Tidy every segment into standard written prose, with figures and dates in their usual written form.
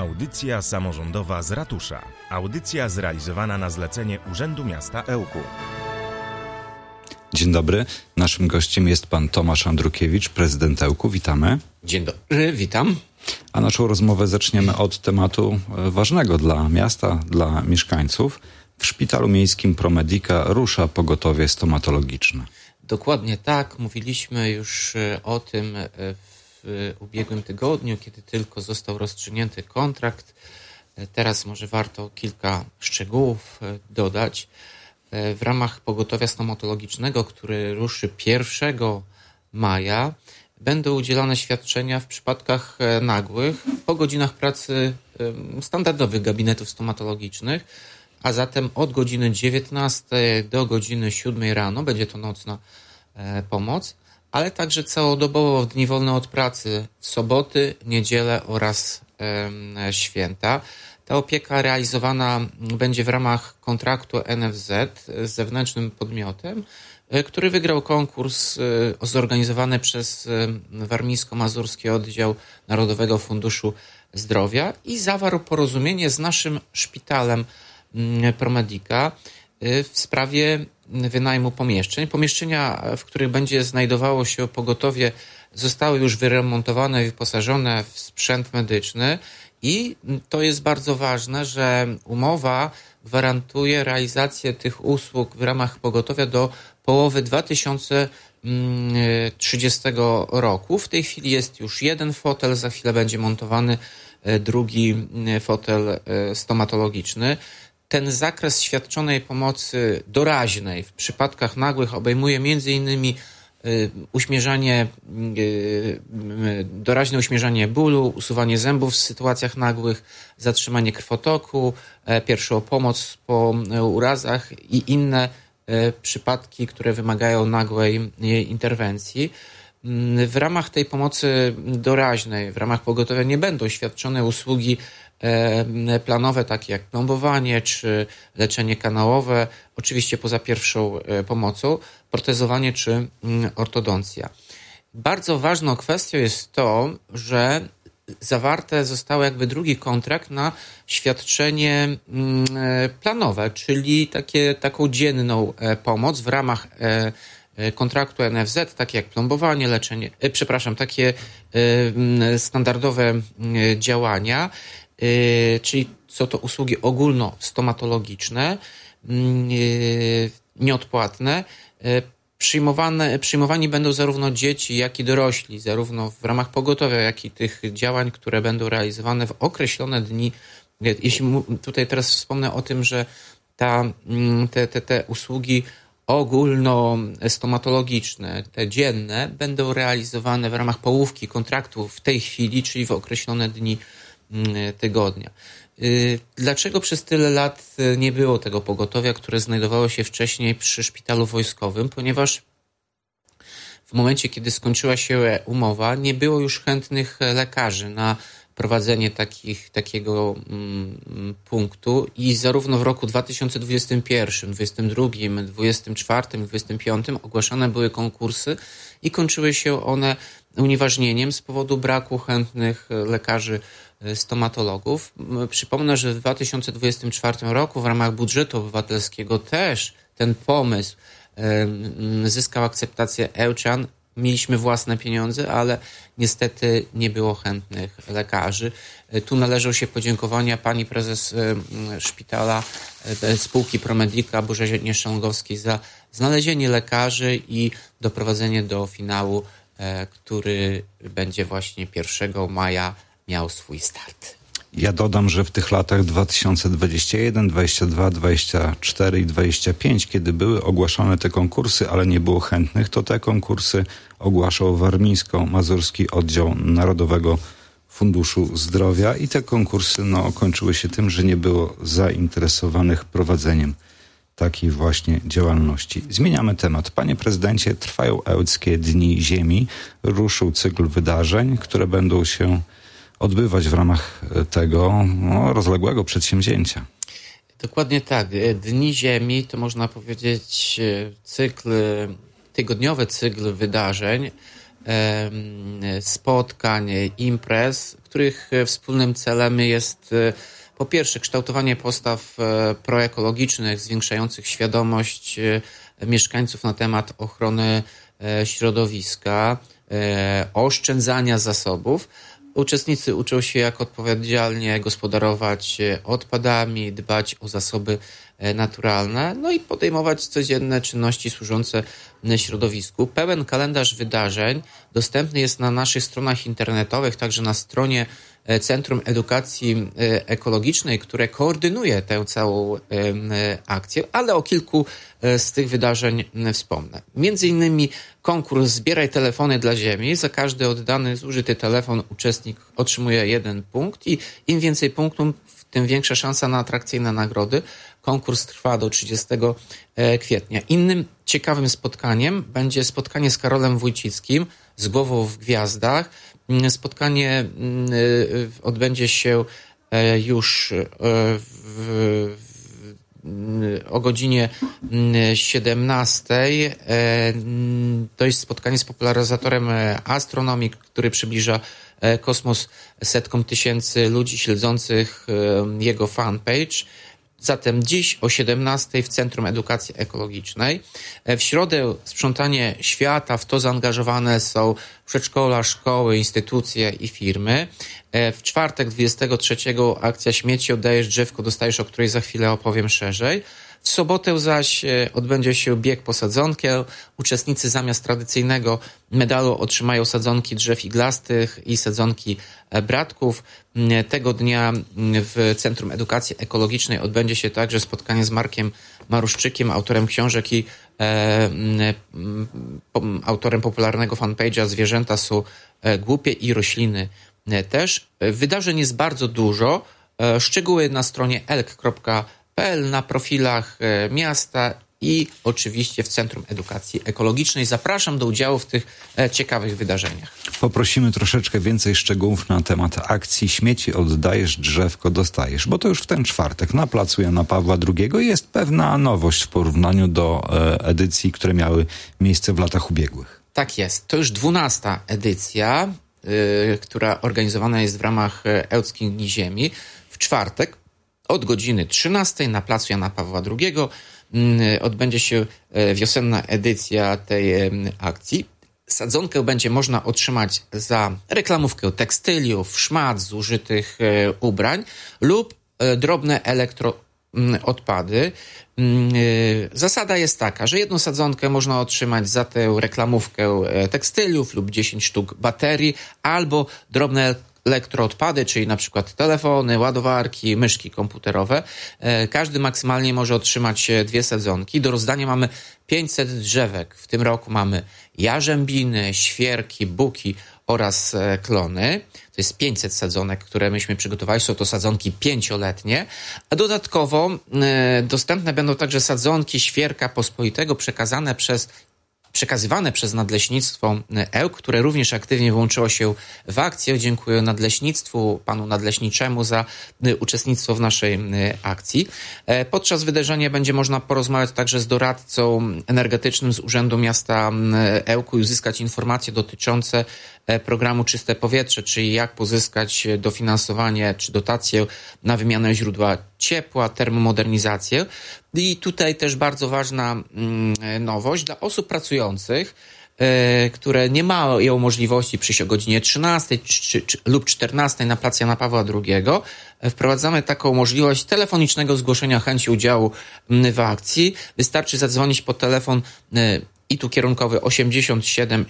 Audycja samorządowa z ratusza. Audycja zrealizowana na zlecenie Urzędu Miasta Ełku. Dzień dobry. Naszym gościem jest pan Tomasz Andrukiewicz, prezydent Ełku. Witamy. Dzień dobry, witam. A naszą rozmowę zaczniemy od tematu ważnego dla miasta, dla mieszkańców. W szpitalu miejskim ProMedica rusza pogotowie stomatologiczne. Dokładnie tak. Mówiliśmy już o tym w ubiegłym tygodniu, kiedy tylko został rozstrzygnięty kontrakt. Teraz może warto kilka szczegółów dodać. W ramach pogotowia stomatologicznego, który ruszy 1 maja, będą udzielane świadczenia w przypadkach nagłych po godzinach pracy standardowych gabinetów stomatologicznych, a zatem od godziny 19 do godziny 7 rano, będzie to nocna pomoc, ale także całodobowo w dni wolne od pracy, w soboty, niedzielę oraz święta. Ta opieka realizowana będzie w ramach kontraktu NFZ z zewnętrznym podmiotem, który wygrał konkurs zorganizowany przez Warmińsko-Mazurski Oddział Narodowego Funduszu Zdrowia i zawarł porozumienie z naszym szpitalem ProMedica w sprawie wynajmu pomieszczeń. Pomieszczenia, w których będzie znajdowało się pogotowie, zostały już wyremontowane i wyposażone w sprzęt medyczny i to jest bardzo ważne, że umowa gwarantuje realizację tych usług w ramach pogotowia do połowy 2030 roku. W tej chwili jest już jeden fotel, za chwilę będzie montowany drugi fotel stomatologiczny. Ten zakres świadczonej pomocy doraźnej w przypadkach nagłych obejmuje m.in. doraźne uśmierzanie bólu, usuwanie zębów w sytuacjach nagłych, zatrzymanie krwotoku, pierwszą pomoc po urazach i inne przypadki, które wymagają nagłej interwencji. W ramach tej pomocy doraźnej, w ramach pogotowia nie będą świadczone usługi planowe, takie jak plombowanie czy leczenie kanałowe, oczywiście poza pierwszą pomocą, protezowanie czy ortodoncja. Bardzo ważną kwestią jest to, że zawarte zostało jakby drugi kontrakt na świadczenie planowe, czyli taką dzienną pomoc w ramach kontraktu NFZ, takie jak plombowanie, leczenie, takie standardowe działania, czyli są to usługi ogólnostomatologiczne, nieodpłatne. Przyjmowani będą zarówno dzieci, jak i dorośli, zarówno w ramach pogotowia, jak i tych działań, które będą realizowane w określone dni. Jeśli tutaj teraz wspomnę o tym, że te usługi ogólnostomatologiczne, te dzienne, będą realizowane w ramach połówki kontraktu w tej chwili, czyli w określone dni tygodnia. Dlaczego przez tyle lat nie było tego pogotowia, które znajdowało się wcześniej przy szpitalu wojskowym? Ponieważ w momencie, kiedy skończyła się umowa, nie było już chętnych lekarzy na prowadzenie takiego punktu i zarówno w roku 2021, 2022, 2024, 2025 ogłaszane były konkursy i kończyły się one unieważnieniem z powodu braku chętnych lekarzy stomatologów. Przypomnę, że w 2024 roku w ramach budżetu obywatelskiego też ten pomysł zyskał akceptację Ełczan. Mieliśmy własne pieniądze, ale niestety nie było chętnych lekarzy. Tu należą się podziękowania pani prezes szpitala spółki ProMedica Bożenie Szałngowskiej za znalezienie lekarzy i doprowadzenie do finału, który będzie właśnie 1 maja miał swój start. Ja dodam, że w tych latach 2021, 22, 24 i 25, kiedy były ogłaszane te konkursy, ale nie było chętnych, to te konkursy ogłaszał Warmińsko-Mazurski Oddział Narodowego Funduszu Zdrowia i te konkursy kończyły się tym, że nie było zainteresowanych prowadzeniem takiej właśnie działalności. Zmieniamy temat. Panie prezydencie, trwają Ełckie Dni Ziemi. Ruszył cykl wydarzeń, które będą się odbywać w ramach tego rozległego przedsięwzięcia. Dokładnie tak. Dni Ziemi to można powiedzieć tygodniowy cykl wydarzeń, spotkań, imprez, których wspólnym celem jest po pierwsze kształtowanie postaw proekologicznych, zwiększających świadomość mieszkańców na temat ochrony środowiska, oszczędzania zasobów. Uczestnicy uczą się, jak odpowiedzialnie gospodarować odpadami, dbać o zasoby naturalne, no i podejmować codzienne czynności służące środowisku. Pełen kalendarz wydarzeń dostępny jest na naszych stronach internetowych, także na stronie Centrum Edukacji Ekologicznej, które koordynuje tę całą akcję, ale o kilku z tych wydarzeń wspomnę. Między innymi konkurs Zbieraj telefony dla Ziemi. Za każdy oddany, zużyty telefon uczestnik otrzymuje 1 punkt i im więcej punktów, tym większa szansa na atrakcyjne nagrody. Konkurs trwa do 30 kwietnia. Innym ciekawym spotkaniem będzie spotkanie z Karolem Wójcickim z Głową w Gwiazdach. Spotkanie odbędzie się już o godzinie 17. To jest spotkanie z popularyzatorem astronomii, który przybliża kosmos setkom tysięcy ludzi śledzących jego fanpage. Zatem dziś o 17 w Centrum Edukacji Ekologicznej. W środę sprzątanie świata, w to zaangażowane są przedszkola, szkoły, instytucje i firmy. W czwartek 23 akcja Śmieci oddajesz drzewko, dostajesz, o której za chwilę opowiem szerzej. W sobotę zaś odbędzie się bieg po sadzonkę. Uczestnicy zamiast tradycyjnego medalu otrzymają sadzonki drzew iglastych i sadzonki bratków. Tego dnia w Centrum Edukacji Ekologicznej odbędzie się także spotkanie z Markiem Maruszczykiem, autorem książek i autorem popularnego fanpage'a Zwierzęta są głupie i rośliny też. Wydarzeń jest bardzo dużo. Szczegóły na stronie elk.pl, na profilach miasta i oczywiście w Centrum Edukacji Ekologicznej. Zapraszam do udziału w tych ciekawych wydarzeniach. Poprosimy troszeczkę więcej szczegółów na temat akcji Śmieci oddajesz, drzewko dostajesz, bo to już w ten czwartek na placu Jana Pawła II jest pewna nowość w porównaniu do edycji, które miały miejsce w latach ubiegłych. Tak jest. To już 12. edycja, która organizowana jest w ramach Ełckich Dni Ziemi. W czwartek od godziny 13 na placu Jana Pawła II odbędzie się wiosenna edycja tej akcji. Sadzonkę będzie można otrzymać za reklamówkę tekstyliów, szmat, zużytych ubrań lub drobne elektroodpady. Zasada jest taka, że jedną sadzonkę można otrzymać za tę reklamówkę tekstyliów lub 10 sztuk baterii albo drobne elektroodpady, czyli na przykład telefony, ładowarki, myszki komputerowe. Każdy maksymalnie może otrzymać 2 sadzonki. Do rozdania mamy 500 drzewek. W tym roku mamy jarzębiny, świerki, buki oraz klony. To jest 500 sadzonek, które myśmy przygotowali. Są to sadzonki 5-letnie. A dodatkowo dostępne będą także sadzonki świerka pospolitego przekazywane przez Nadleśnictwo Ełk, które również aktywnie włączyło się w akcję. Dziękuję Nadleśnictwu, panu Nadleśniczemu za uczestnictwo w naszej akcji. Podczas wydarzenia będzie można porozmawiać także z doradcą energetycznym z Urzędu Miasta Ełku i uzyskać informacje dotyczące programu Czyste Powietrze, czyli jak pozyskać dofinansowanie czy dotację na wymianę źródła ciepła, termomodernizację. I tutaj też bardzo ważna nowość dla osób pracujących, które nie mają możliwości przyjść o godzinie 13 lub 14 na plac Jana Pawła II. Wprowadzamy taką możliwość telefonicznego zgłoszenia chęci udziału w akcji. Wystarczy zadzwonić po telefon i tu kierunkowy 87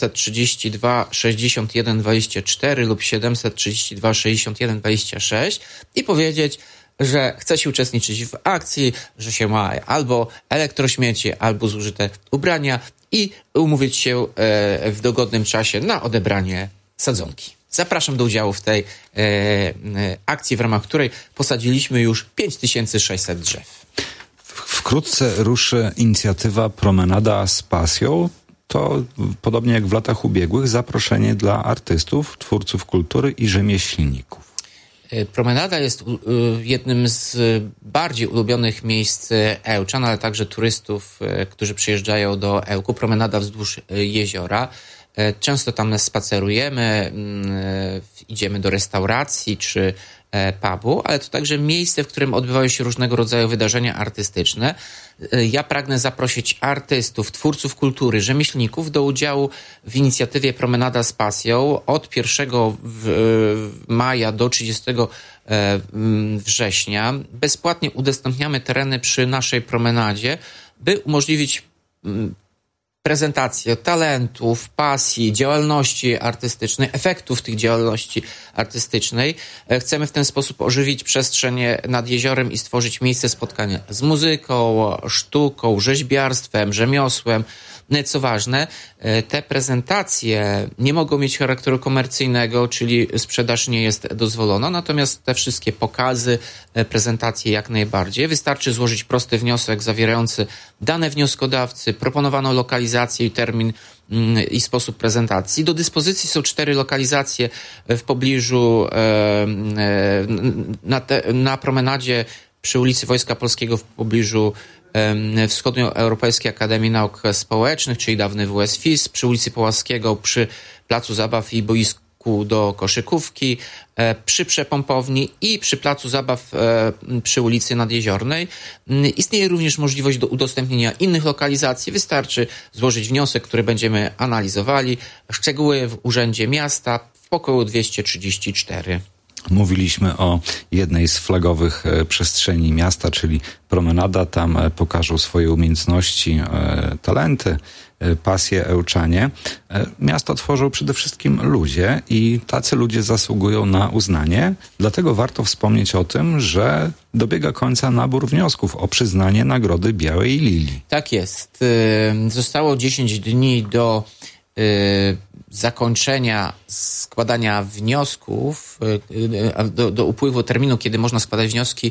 732 61 24 lub 732 61 26 i powiedzieć, że chce się uczestniczyć w akcji, że się ma albo elektrośmieci, albo zużyte ubrania i umówić się w dogodnym czasie na odebranie sadzonki. Zapraszam do udziału w tej akcji, w ramach której posadziliśmy już 5600 drzew. Wkrótce ruszy inicjatywa Promenada z pasją. To, podobnie jak w latach ubiegłych, zaproszenie dla artystów, twórców kultury i rzemieślników. Promenada jest jednym z bardziej ulubionych miejsc Ełczan, ale także turystów, którzy przyjeżdżają do Ełku. Promenada wzdłuż jeziora. Często tam spacerujemy, idziemy do restauracji czy pubu, ale to także miejsce, w którym odbywają się różnego rodzaju wydarzenia artystyczne. Ja pragnę zaprosić artystów, twórców kultury, rzemieślników do udziału w inicjatywie Promenada z Pasją od 1 maja do 30 września. Bezpłatnie udostępniamy tereny przy naszej promenadzie, by umożliwić prezentację talentów, pasji, działalności artystycznej, efektów tych działalności artystycznej. Chcemy w ten sposób ożywić przestrzeń nad jeziorem i stworzyć miejsce spotkania z muzyką, sztuką, rzeźbiarstwem, rzemiosłem. Co ważne, te prezentacje nie mogą mieć charakteru komercyjnego, czyli sprzedaż nie jest dozwolona, natomiast te wszystkie pokazy, prezentacje jak najbardziej. Wystarczy złożyć prosty wniosek zawierający dane wnioskodawcy, proponowaną lokalizację i termin i sposób prezentacji. Do dyspozycji są 4 lokalizacje w pobliżu, na promenadzie przy ulicy Wojska Polskiego w pobliżu Wschodnioeuropejskiej Akademii Nauk Społecznych, czyli dawny WSFIS, przy ulicy Połaskiego, przy Placu Zabaw i boisku do koszykówki, przy przepompowni i przy Placu Zabaw przy ulicy Nadjeziornej. Istnieje również możliwość do udostępnienia innych lokalizacji. Wystarczy złożyć wniosek, który będziemy analizowali. Szczegóły w Urzędzie Miasta w pokoju 234. Mówiliśmy o jednej z flagowych przestrzeni miasta, czyli promenada. Tam pokażą swoje umiejętności, talenty, pasje ełczanie. Miasto tworzą przede wszystkim ludzie i tacy ludzie zasługują na uznanie. Dlatego warto wspomnieć o tym, że dobiega końca nabór wniosków o przyznanie Nagrody Białej Lilii. Tak jest. Zostało 10 dni do zakończenia składania wniosków, do upływu terminu, kiedy można składać wnioski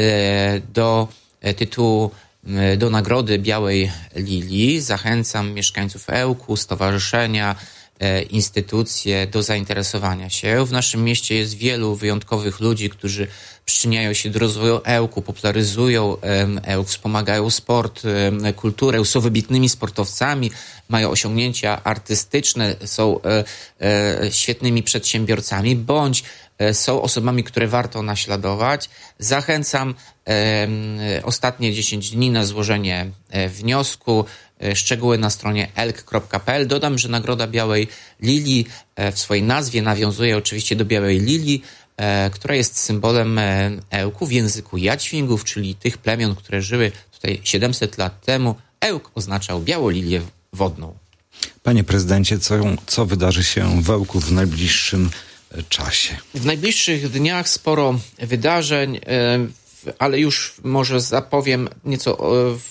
do tytułu, do Nagrody Białej Lilii. Zachęcam mieszkańców Ełku, stowarzyszenia, instytucje do zainteresowania się. W naszym mieście jest wielu wyjątkowych ludzi, którzy przyczyniają się do rozwoju Ełku, popularyzują Ełk, wspomagają sport, kulturę, są wybitnymi sportowcami, mają osiągnięcia artystyczne, są świetnymi przedsiębiorcami, bądź są osobami, które warto naśladować. Zachęcam ostatnie 10 dni na złożenie wniosku. Szczegóły na stronie elk.pl. Dodam, że Nagroda Białej Lilii w swojej nazwie nawiązuje oczywiście do Białej Lilii, która jest symbolem Ełku w języku jadźwingów, czyli tych plemion, które żyły tutaj 700 lat temu. Ełk oznaczał białą lilię wodną. Panie prezydencie, co wydarzy się w Ełku w najbliższym czasie? W najbliższych dniach sporo wydarzeń, ale już może zapowiem nieco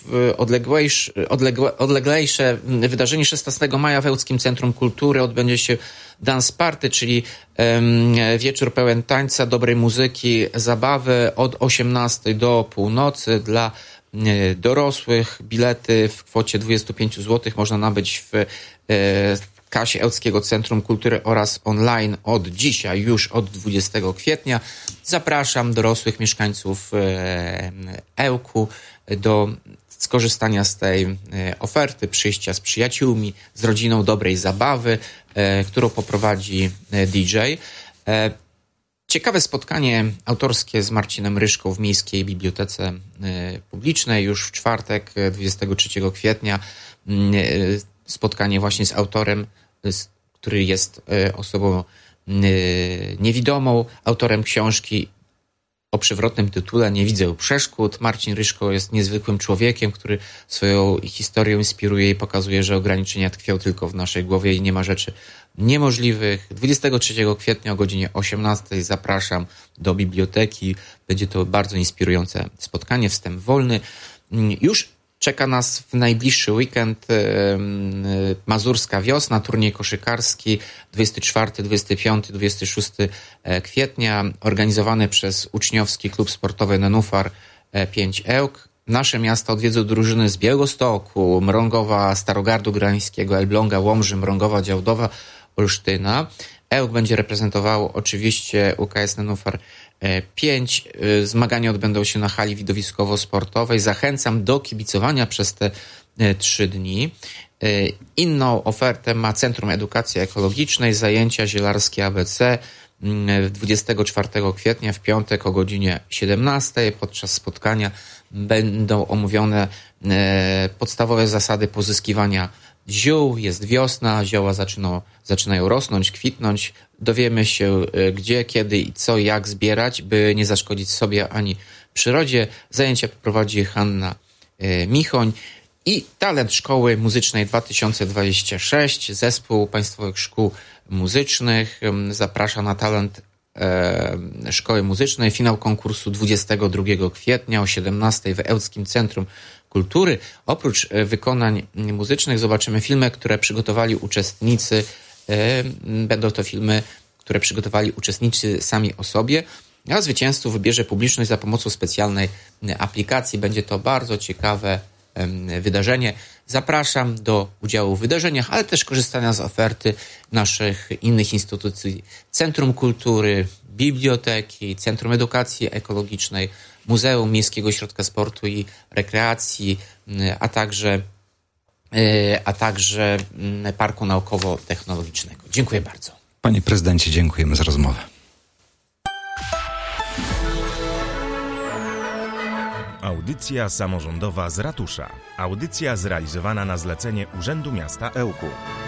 odleglejsze wydarzenie. 16 maja w Ełckim Centrum Kultury odbędzie się Dance Party, czyli wieczór pełen tańca, dobrej muzyki, zabawy od 18 do północy dla dorosłych. Bilety w kwocie 25 zł można nabyć w kasie Ełckiego Centrum Kultury oraz online od dzisiaj, już od 20 kwietnia. Zapraszam dorosłych mieszkańców Ełku do skorzystania z tej oferty, przyjścia z przyjaciółmi, z rodziną, dobrej zabawy, którą poprowadzi DJ. Ciekawe spotkanie autorskie z Marcinem Ryszką w Miejskiej Bibliotece Publicznej już w czwartek, 23 kwietnia. Spotkanie właśnie z autorem, który jest osobą niewidomą, autorem książki o przewrotnym tytule Nie widzę przeszkód. Marcin Ryszko jest niezwykłym człowiekiem, który swoją historią inspiruje i pokazuje, że ograniczenia tkwią tylko w naszej głowie i nie ma rzeczy niemożliwych. 23 kwietnia o godzinie 18 zapraszam do biblioteki. Będzie to bardzo inspirujące spotkanie, wstęp wolny. Już czeka nas w najbliższy weekend Mazurska Wiosna, turniej koszykarski 24, 25, 26 kwietnia, organizowany przez uczniowski klub sportowy Nenufar 5 Ełk. Nasze miasto odwiedzą drużyny z Białegostoku, Mrągowa, Starogardu Gdańskiego, Elbląga, Łomży, Mrągowa, Działdowa Olsztyna. ŁKS będzie reprezentował oczywiście UKS Nenufar 5. Zmagania odbędą się na hali widowiskowo-sportowej. Zachęcam do kibicowania przez te 3 dni. Inną ofertę ma Centrum Edukacji Ekologicznej, zajęcia zielarskie ABC 24 kwietnia w piątek o godzinie 17. Podczas spotkania będą omówione podstawowe zasady pozyskiwania ziół. Jest wiosna, zioła zaczynają rosnąć, kwitnąć. Dowiemy się gdzie, kiedy i co, jak zbierać, by nie zaszkodzić sobie ani przyrodzie. Zajęcia poprowadzi Hanna Michoń. I Talent Szkoły Muzycznej 2026. Zespół Państwowych Szkół Muzycznych zaprasza na Talent Szkoły Muzycznej. Finał konkursu 22 kwietnia o 17 w Ełckim Centrum Kultury. Oprócz wykonań muzycznych zobaczymy filmy, które przygotowali uczestnicy. Będą to filmy, które przygotowali uczestnicy sami o sobie, a zwycięzców wybierze publiczność za pomocą specjalnej aplikacji. Będzie to bardzo ciekawe wydarzenie. Zapraszam do udziału w wydarzeniach, ale też korzystania z oferty naszych innych instytucji. Centrum Kultury, Biblioteki, Centrum Edukacji Ekologicznej, Muzeum Miejskiego Ośrodka Sportu i Rekreacji, a także Parku Naukowo-Technologicznego. Dziękuję bardzo. Panie prezydencie, dziękujemy za rozmowę. Audycja samorządowa z ratusza. Audycja zrealizowana na zlecenie Urzędu Miasta Ełku.